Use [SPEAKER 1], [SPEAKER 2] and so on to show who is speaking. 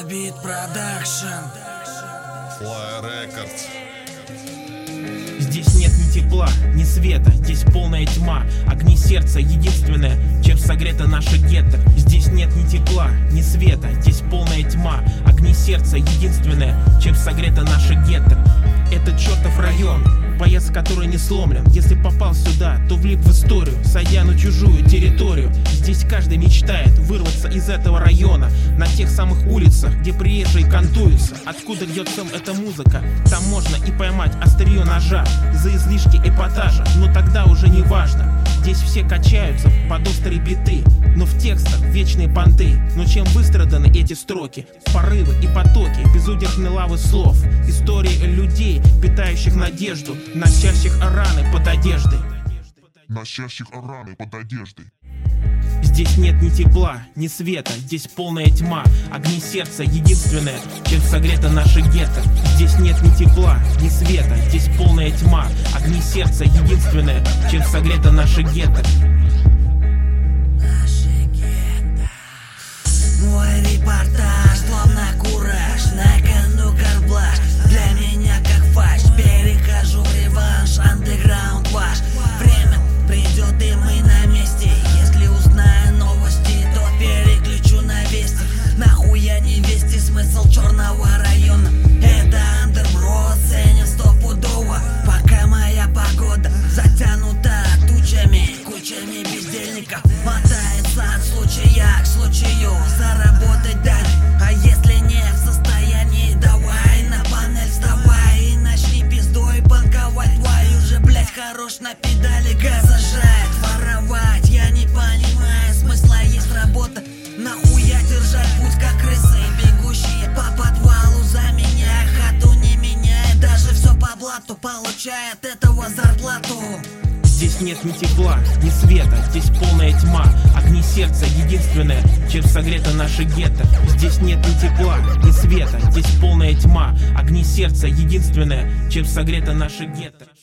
[SPEAKER 1] Beat Production.
[SPEAKER 2] Fly Records.
[SPEAKER 3] Здесь нет ни тепла, ни света, здесь полная тьма. Огни сердца единственное, чем согрета наша гетто. Здесь нет ни тепла, ни света, здесь полная тьма. Огни сердца единственное, чем согрета наша гетто. Это чертов район, боец, который не сломлен. Если попал сюда, то влип в историю, сойдя на чужую территорию. Здесь каждый мечтает вырваться из этого района, на тех самых улицах, где приезжие кантуются. Откуда льется эта музыка, там можно и поймать острие ножа за излишки эпатажа, но тогда уже не важно. Здесь все качаются под острые биты, но в текстах вечные понты. Но чем выстраданы эти строки, порывы и потоки безудержной лавы слов. Истории людей, питающих надежду, носящих раны под одеждой. Здесь нет ни тепла, ни света, здесь полная тьма. Огни сердца единственное, чем согрета наша гетто. Здесь нет ни тепла, ни света, здесь полная тьма. Огни сердца единственное, чем согрета наша гетто.
[SPEAKER 1] Мой репортаж, словно кураж, на кону карблаш. Для меня как фальшь, перехожу в реванш, андеграунд ваш. Время придет и мы на месте. Если узнаю новости, то переключу на вести. Нахуя не вести смысл черного района? Это андербро ценит стопудово. Пока моя погода затянута тучами, кучами бездельников мотается от случая к случаю. Заработать дать, а если не в состоянии, давай на панель вставай и начни пиздой банковать. Твою же, блять, хорош на педали газа жать. Воровать, я не понимаю смысла, есть работа. Нахуя держать путь как крысы, бегущие по подвалу за меня. Хату не меняя, даже все по блату, получая от этого зарплату.
[SPEAKER 3] Здесь нет ни тепла, ни света, здесь полная тьма. Огни сердца единственное, чем согрета наша гетто. Здесь нет ни тепла, ни света, здесь полная тьма. Огни сердца единственное, чем согрета наша гетто.